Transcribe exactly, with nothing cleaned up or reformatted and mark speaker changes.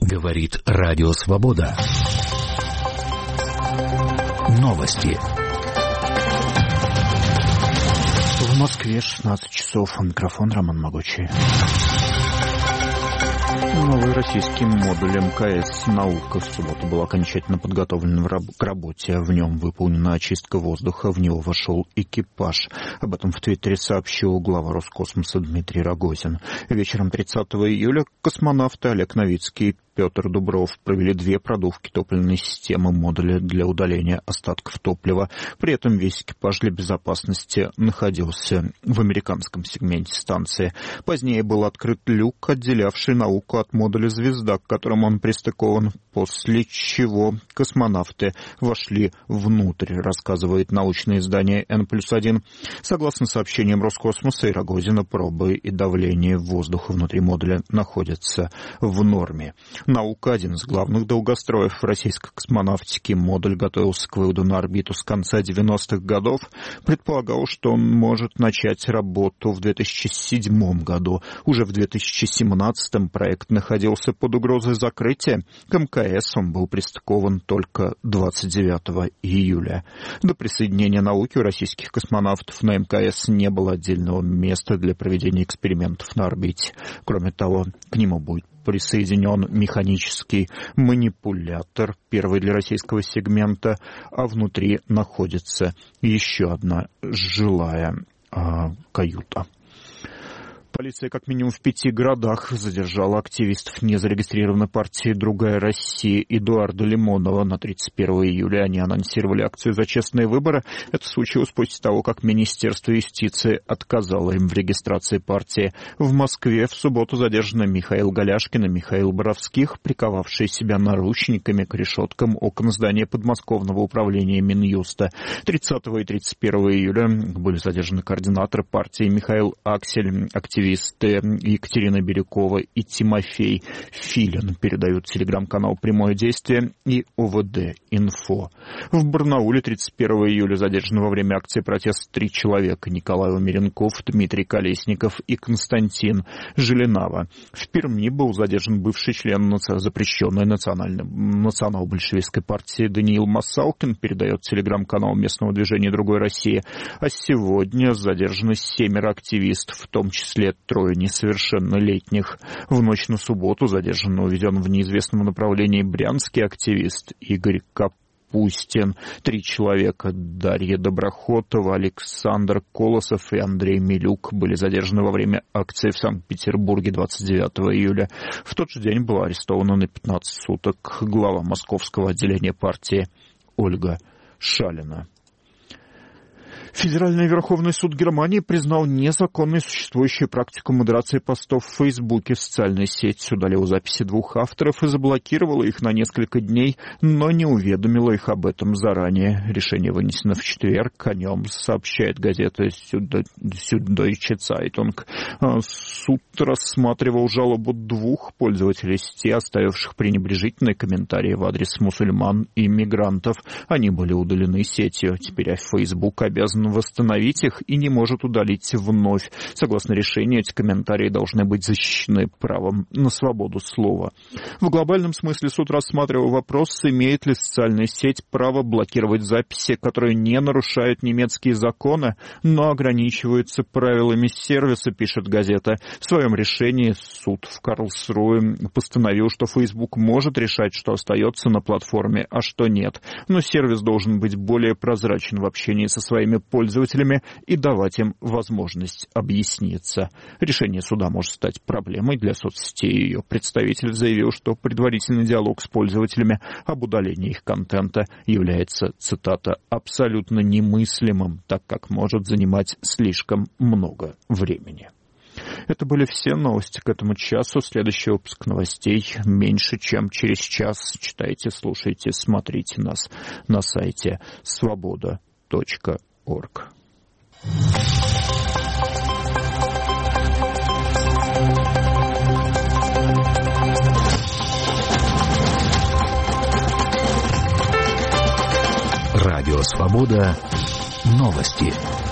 Speaker 1: Говорит Радио Свобода. Новости.
Speaker 2: В Москве шестнадцать часов. Микрофон Роман Могучий. Новый российский модуль эм ка эс «Наука» в субботу был окончательно подготовлен к работе. В нем выполнена очистка воздуха, в него вошел экипаж. Об этом в Твиттере сообщил глава Роскосмоса Дмитрий Рогозин. Вечером тридцатого июля космонавты Олег Новицкий и Петр Дубров провели две продувки топливной системы модуля для удаления остатков топлива. При этом весь экипаж для безопасности находился в американском сегменте станции. Позднее был открыт люк, отделявший науку от модуля «Звезда», к которому он пристыкован, после чего космонавты вошли внутрь, рассказывает научное издание эн плюс один. Согласно сообщениям Роскосмоса и Рогозина, пробы и давление воздуха внутри модуля находятся в норме. «Наука» — один из главных долгостроев российской космонавтики. Модуль готовился к выводу на орбиту с конца девяностых годов. Предполагал, что он может начать работу в две тысячи седьмом году. Уже в две тысячи семнадцатом проект находился под угрозой закрытия. К эм ка эс он был пристыкован только двадцать девятого июля. До присоединения «Науки» у российских космонавтов на эм ка эс не было отдельного места для проведения экспериментов на орбите. Кроме того, к нему будет присоединен механический манипулятор, первый для российского сегмента, а внутри находится еще одна жилая а, каюта. Полиция как минимум в пяти городах задержала активистов незарегистрированной партии «Другая Россия» Эдуарда Лимонова. На тридцать первого июля они анонсировали акцию за честные выборы. Это случилось после того, как Министерство юстиции отказало им в регистрации партии. В Москве в субботу задержаны Михаил Голяшкин и Михаил Боровских, приковавшие себя наручниками к решеткам окон здания подмосковного управления Минюста. тридцатого и тридцать первого июля были задержаны координаторы партии Михаил Аксель, активисты Екатерина Бирюкова и Тимофей Филин, передают телеграм-канал «Прямое действие» и о вэ дэ «Инфо». В Барнауле тридцать первого июля задержаны во время акции протеста три человека: Николай Умеренков, Дмитрий Колесников и Константин Желенава. В Перми был задержан бывший член запрещенной национал-большевистской партии Даниил Масалкин, передает телеграм-канал местного движения «Другой России». А сегодня задержаны семеро активистов, в том числе трое несовершеннолетних. В ночь на субботу задержан и уведен в неизвестном направлении брянский активист Игорь Капустин. Три человека — Дарья Доброхотова, Александр Колосов и Андрей Милюк — были задержаны во время акции в Санкт-Петербурге двадцать девятого июля. В тот же день была арестована на пятнадцать суток глава московского отделения партии Ольга Шалина. Федеральный Верховный суд Германии признал незаконной существующую практику модерации постов в Фейсбуке. Социальная сеть удалила записи двух авторов и заблокировала их на несколько дней, но не уведомила их об этом заранее. Решение вынесено в четверг. О нем сообщает газета Süddeutsche Zeitung. Суд рассматривал жалобу двух пользователей сети, оставивших пренебрежительные комментарии в адрес мусульман и мигрантов. Они были удалены сетью. Теперь Facebook обязан восстановить их и не может удалить вновь. Согласно решению, эти комментарии должны быть защищены правом на свободу слова. В глобальном смысле суд рассматривал вопрос, имеет ли социальная сеть право блокировать записи, которые не нарушают немецкие законы, но ограничиваются правилами сервиса, пишет газета. В своем решении суд в Карлсруэ постановил, что Facebook может решать, что остается на платформе, а что нет. Но сервис должен быть более прозрачен в общении со своими пользователями и давать им возможность объясниться. Решение суда может стать проблемой для соцсетей. Ее представитель заявил, что предварительный диалог с пользователями об удалении их контента является, цитата, абсолютно немыслимым, так как может занимать слишком много времени. Это были все новости к этому часу. Следующий выпуск новостей меньше, чем через час. Читайте, слушайте, смотрите нас на сайте свобода точка орг.
Speaker 1: Радио Свобода. Новости.